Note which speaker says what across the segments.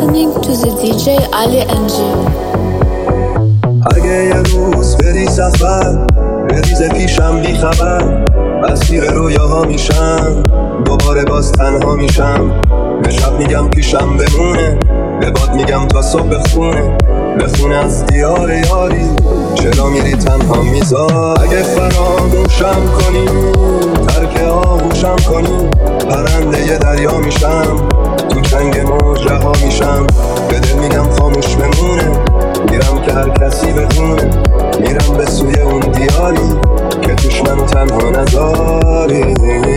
Speaker 1: listening to the DJ Ali NG.
Speaker 2: اگه یه روز بری سفر بریزه پیشم بی خبر اسیر رویاها میشم دوباره باز تنها میشم به شب میگم پیشم بمونه به باد میگم تا صبح بخونه از دیار یاری چرا میری تنها میذار اگه فراموشم کنی ترک آغوشم کنی پرنده ی دریا میشم تو چنگ موج رها میشم به دل میگم خاموش بمونه میرم که هر کسی بدونه میرم به سوی اون دیاری که توش منو تنها نذاری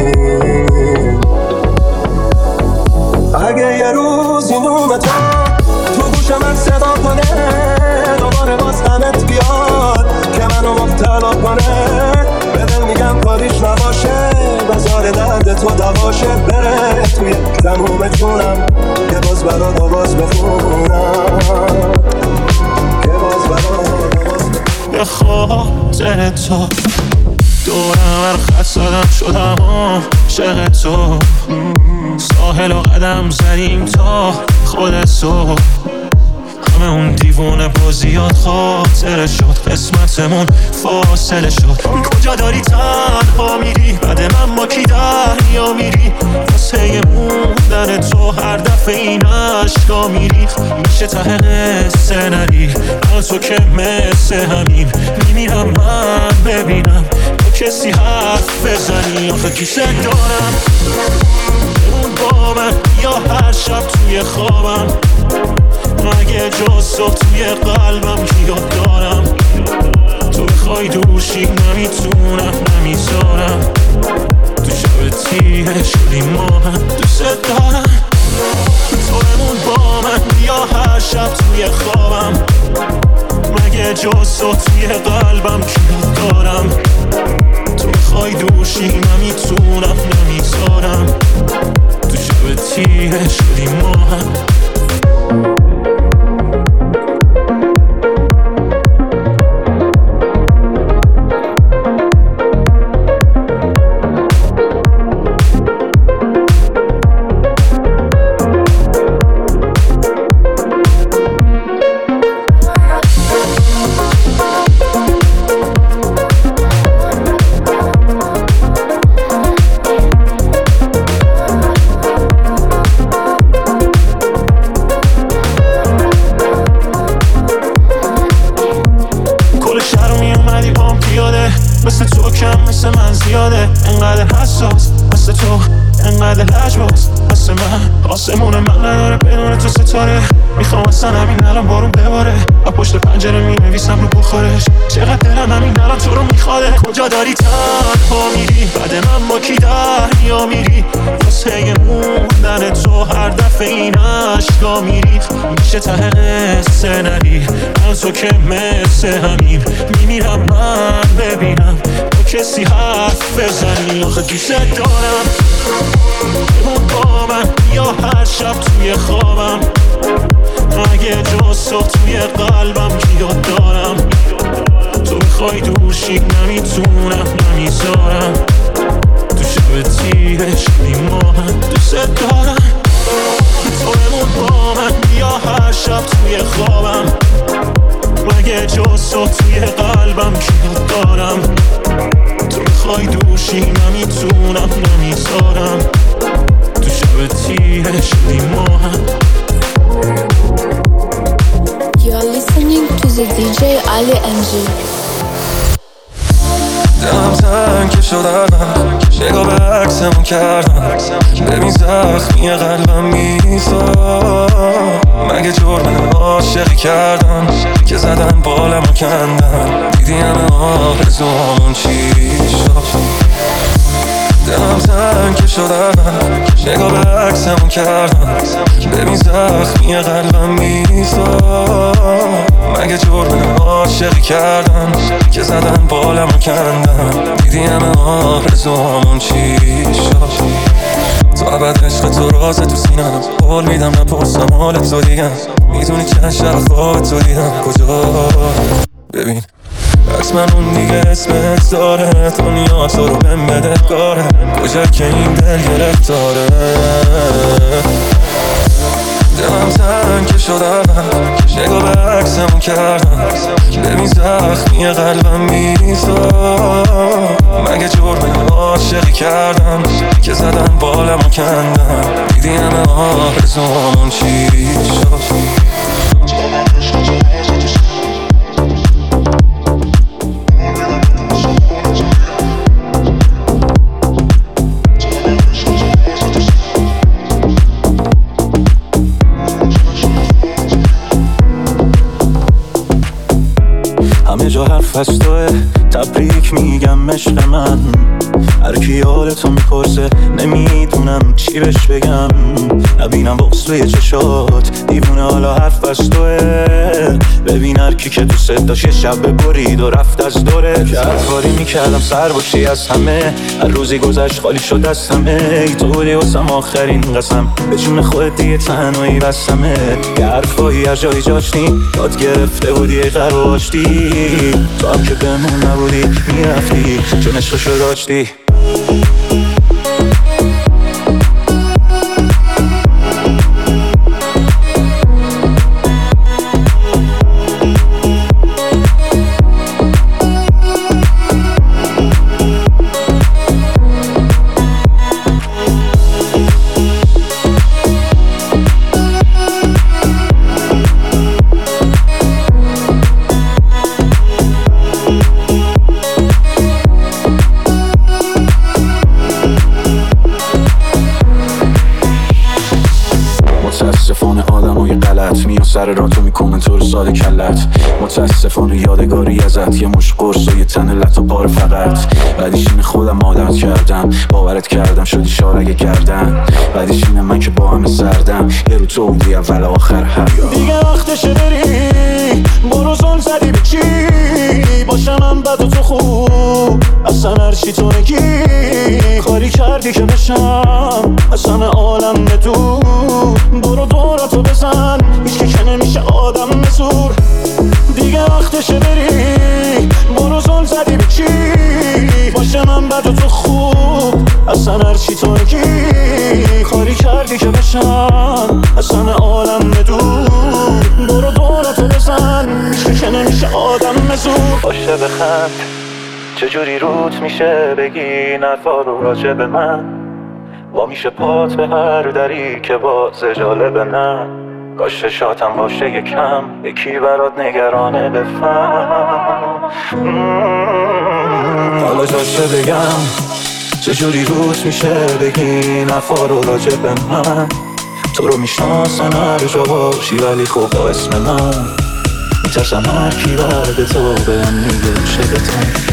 Speaker 2: اگه یه روز این روم تو گوشم من صدا کنه دوباره باز غمت بیاد که منو مبتلا کنه به دل میگم کاریش نباشه بذار درد تو دواشه بره توی تموم جونم که باز برات آواز بخونم که باز برات
Speaker 3: به خاطر تو دورم ورخط زدم شدم عاشق تو ساحل و قدم زدیم تا خودتو همه اون دیوونه بازیات خاطره شد قسمتمون فاصله شد کجا داری تنها میری بعد من با کی دریا میری واسه موندن تو هر دفعه این عشقا میریخ میشه ته قصه نری من تو که مثل همین میمیرم من ببینم با کسی حرف بزنی آخه کیست دارم بمون با من یا هر شب توی خوابم مگه جز تو توی قلبم کی یاد دارم تو بخوای دوشی نمیتونم نمیذارم تو شب تیره شدی ما هم دوست دارم تو بمون با من یا هر شب توی خوابم مگه جز تو توی قلبم کی یاد دارم تو بخوای دوشی نمیتونم نمیذارم تو شب تیره شدی ما هم مثل تو کم مثل من زیاده انقدر حساس مثل تو انقدر لجباز مثل من آسمون من نداره بدون تو ستاره میخوام اصلا همین الان بارون بباره و پشت پنجره مینویسم رو بخارش چقدر دلم همین الان تو رو میخواده کجا داری تنها میری بعد من با کی دریا میری واسه موندن تو هر دفعه این عشقا میریخ میشه ته قصه نری من تو که مثل همین میمیرم من ببینم با کسی حرف بزنی آخه دوست دارم بمون با من یا هر شب توی خوابم مگه جز تو توی قلبم کی یاد دارم تو بخوای دوشی نمیتونم نمیذارم تو شب تیره شدی ما هم دوست دارم تو بمون با من یا هر شب توی خوابم مگه جز تو توی قلبم کی یاد دارم تو بخوای دوشی نمیتونم نمیذارم تو شب تیره شدی ما هم
Speaker 1: You're listening to the DJ Ali NG.
Speaker 4: دلم تنگ شدم نگاه به عکسمون کردم ببین زخمی قلبم میزاد مگه جرم عاشقی کردم که زدن بالمو کندن دیدی همه آرزوامون چی شد دلم تنگ شدم نگاه به عکسمون کردم ببین زخمی قلبم میزاد مگه جرم عاشقی کردم که زدن بالمو کندن دیدی همه آرزوامون چی شد تو ابد عشق تو رازه تو سینم قول میدم نپرسم حال تو دیگم میدونی چند شب خواب تو دیدم کجا ببین حتما اون دیگه اسمت داره دنیا تو رو بهم بده کاره کجا که این دل گرفتاره دلم تنگ شدم نگاه به عکسمو کردم ببین زخمی قلبم میزا مگه جرم عاشقی کردم که زدن بالمو کندم دیدی همه آرزوامون چی شد
Speaker 5: همه جا حرف از توه تبریک میگم عشق من هر کی حالتو میپرسه نمیدونم چی بهش بگم نبینم بغض توی چشات دیوونه حالا حرف از توه ببین هر کی که دوست داشت یه شب برید و رفت از دوره که هر کاری میکردم سر باشی از همه هر روزی گذشت خالی شد از همه ای تو بودی واسم آخرین قسم به جون خودت دیگه تنهایی بستمه یه حرفایی هر جایی جاشتی داد گرفته بودی قراشتی تو هم که بمون نبودی میرفتی چون عشقشو داشتی متاسفانه آدمای غلط میان سر راتو میکنن تو رو ساده کلت متاسفانه یادگاری ازت یه مش قرص و یه تن لط و پاره فقط بعدیش اینه خودم عادت کردم باورت کردم شدی شارگه کردن بعدیش اینه من که با همه سردم یه رو تو بودی اول آخر دیگه وقتشه بری برو زل زدی به چی باشم من بد و تو خوب اصلا هرچی تو نگی کاری کردی که بشم اصلا عالم ندو برو دوراتو بزن هیچ که نمیشه آدم مزور دیگه وقتشه بری برو زل زدی به چی باشه من بد و تو خوب اصلا هرچی تو نگی کاری کردی که بشم اصلا عالم ندور برو دوراتو بزن هیچ که نمیشه آدم مزور باشه بخند چجوری روت میشه بگی نرفا رو راجع به من با میشه پات به هر دری که باز جالب نه کاش شاتم باشه یکم یکی برات نگرانه بفهم حالا جاشه بگم چجوری روت میشه بگی نفا رو راجع به من تو رو میشناسن هر جا باشی ولی خوب با اسم من میترسم هر کی بعد تو بهم میگه شدتم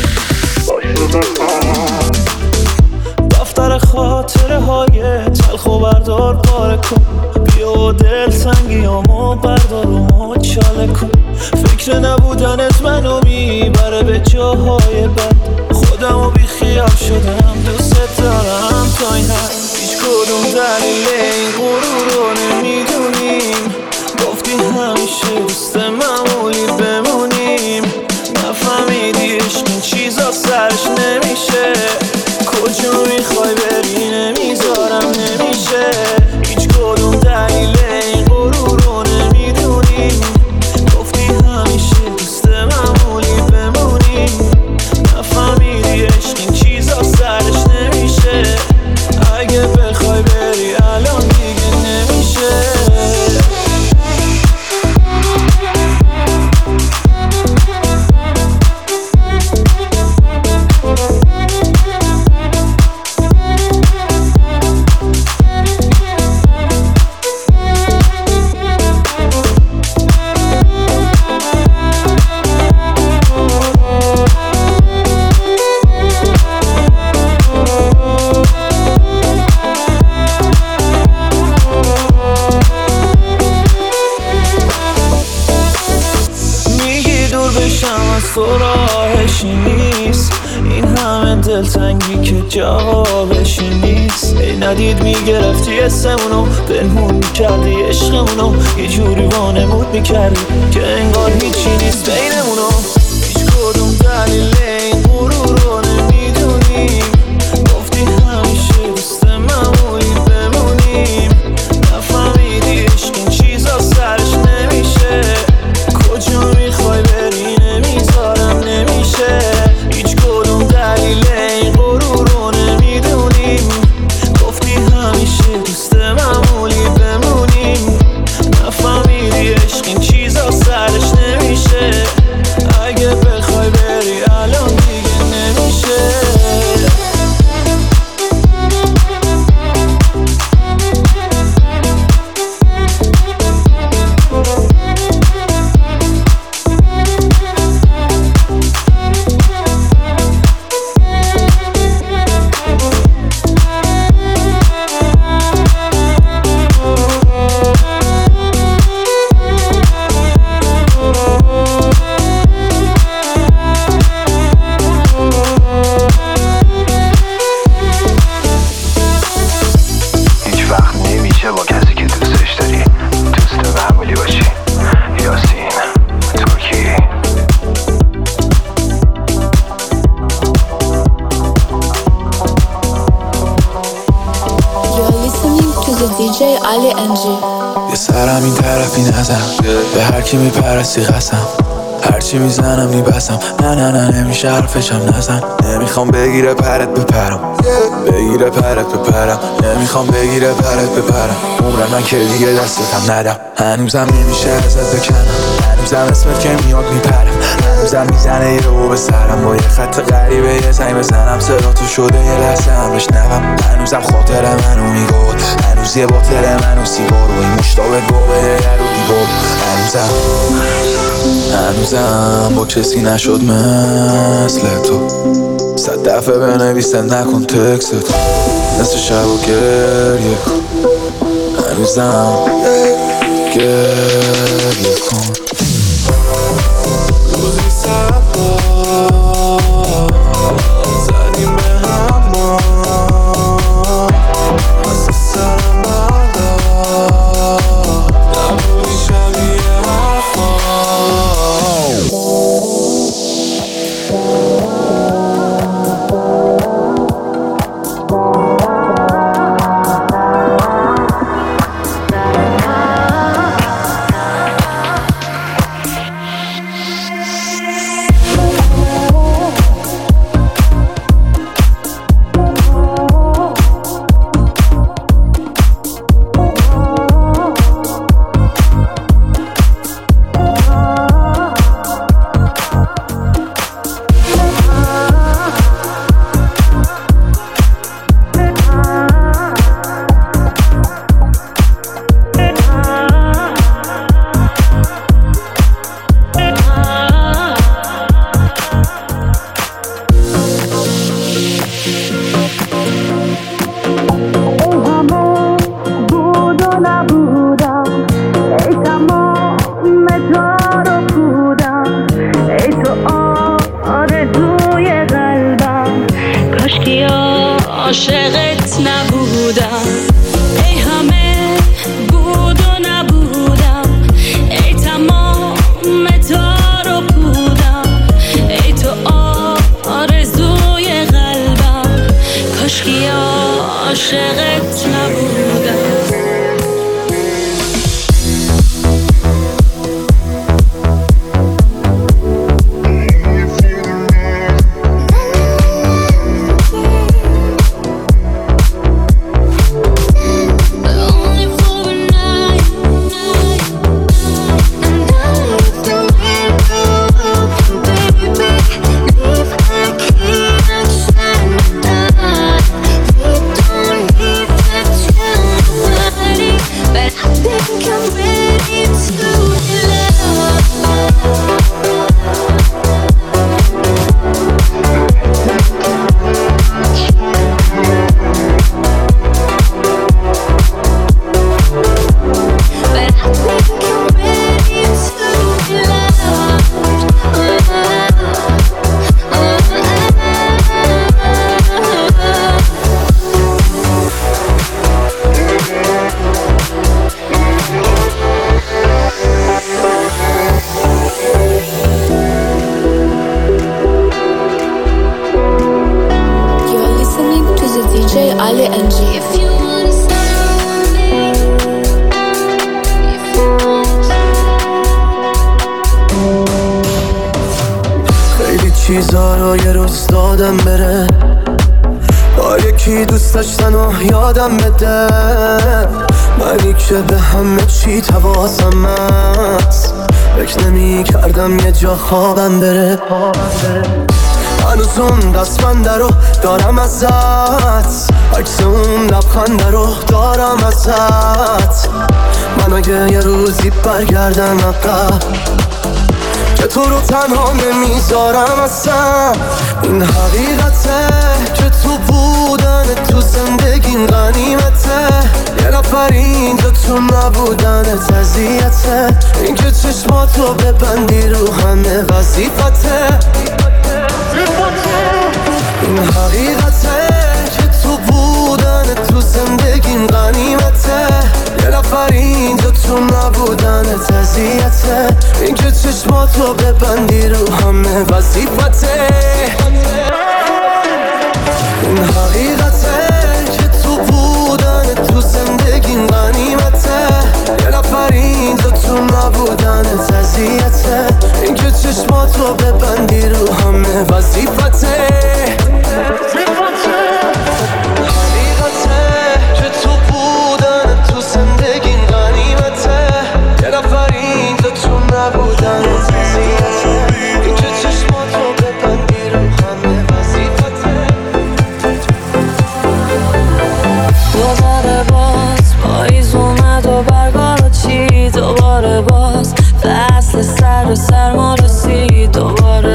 Speaker 5: دفتر خاطره های تلخ و بردار پاره کن بیا و دل سنگیامو بردار و مچاله کن فکر نبودنت منو میبره به جاهای بد خودم و بی خیال شدم دوست دارم تا این حد هیچ کدوم دلیل این غرور رو نمیدونیم گفتی همیشه دوست معمولی بمونیم نفهمیدی عشق این چیزا سرش نمیشه کجا میخوای بری نمیذارم نمیشه هیچ کدوم دلیل این غرور رو نمیدونیم گفتی همیشه دوست معمولی بمونیم نفهمیدی عشق این چیزا سرش نمیشه اگه بخوای بری الان دیگه نمیشه تو راهشی نیست این همه دلتنگی که جوابشی نیست ای ندید میگرفتی اسمونو پنهون میکردی عشقمونو یه جوری وانمود میکردی که انگار هیچی نیست بینمونو هیچ کدوم دلیل این غرور رو نمیدونیم گفتی همیشه دوست معمولی بمونیم نفهمیدی
Speaker 1: Ali NG.
Speaker 5: یه سرم این طرفی نزن، به هر کی میپرستی قسم، هرچی میزنم میبسم، نه نمیشه حرفشم نزن. نمیخوام بگیره پرت بپرم، بگیره پرت بپرم، نمیخوام بگیره پرت بپرم. عمر من که دیگه دستتم ندم، هنوزم نمیشه ازت بکنم، هنوزم اسمت که میاد میپرم، هنوزم میزنه یه رو به سرم، با یه خط غریبه یه زنگ بزنم، صدا تو شده یه لحظه هم بشنوم. هنوزم خاطر منو میگود، هنوز یه باطل منو سیگار و این مشتابه گوه یه رو دیگود. هنوزم با کسی نشد مثل تو، 100 دفعه بنویسه نکن تکست تو، نصف شب و گریه کن، هنوزم گریه کن. روزی سبا زدیم به هما، واسه سرم بالا نبودی شبیه حرفا.
Speaker 6: عاشقت نبودم، ای همه بود و نبودم، ای تمام تار و پودم، ای تو آرزوی قلبم، کاشکی عاشقت نبودم.
Speaker 1: Ali NG.
Speaker 7: خیلی چیزا رو یه روز دادم بره، با یکی دوست داشتن و یادم بده، منی که به همه چی تواسم هست، فکر نمی کردم یه جا خوابم بره. هنوز اون دستبنده رو دارم ازت، عکس اون لبخنده رو دارم ازت، من اگه یه روزی برگردم عقب که تو رو تنها نمیذارم اصلا. این حقیقته که تو بودن تو زندگیم غنیمته، یه نفر اینجا تو نبودنت اذیته، این که چشماتو ببندی رو همه وظیفته. این حقیقته که تو بودن تو زندگیم غنیمته، یه نفر اینجا تو نبودنت اذیته، این که چشماتو ببندی رو همه وظیفته. این حقیقته که تو بودن تو زندگیم غنیمته، چشماتو ببندی رو همه وظیفته که تو بودن تو زندگی غنیمته یه نفر اینجا تو نبودن زیاده اینجا چشماتو ببندی رو همه وظیفته
Speaker 6: دوباره باز پاییز اومد و برگارو چی دوباره باز فصل سر و سرما رسید دوباره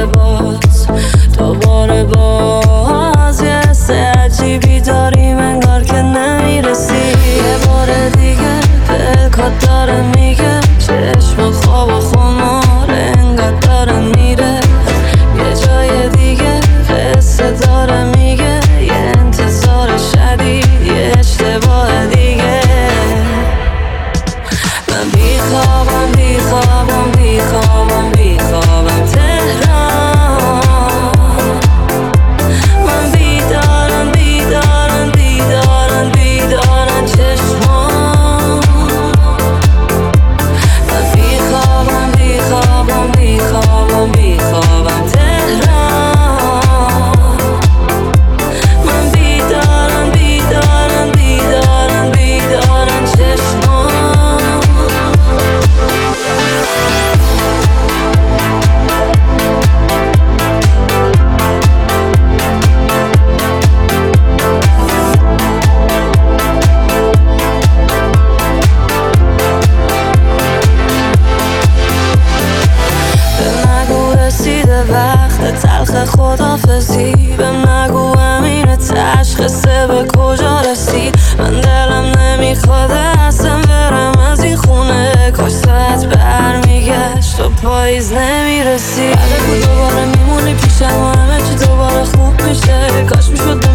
Speaker 6: باز یه حس عجیبی داریم انگار که نمیرسی یه بار دیگه دلکات داره میگه چشم خواب و خمار انگار داره میره یه جای دیگه قصه داره میگه یه انتظار شدید یه اشتباه دیگه من بیخوابم تهران من بیدارن چشمان من بیخوابم تهران من بیدارن چشمان وقت تلخ خدافزی بهم نگو همینه تشخیصه به کجا رسید من دلم نمیخواد اصلا برم از این خونه کاش ساعت برمیگشت و پاییز نمیرسی بعد بود دوباره میمونی پیشم و همه چی دوباره خوب میشه کاش میشد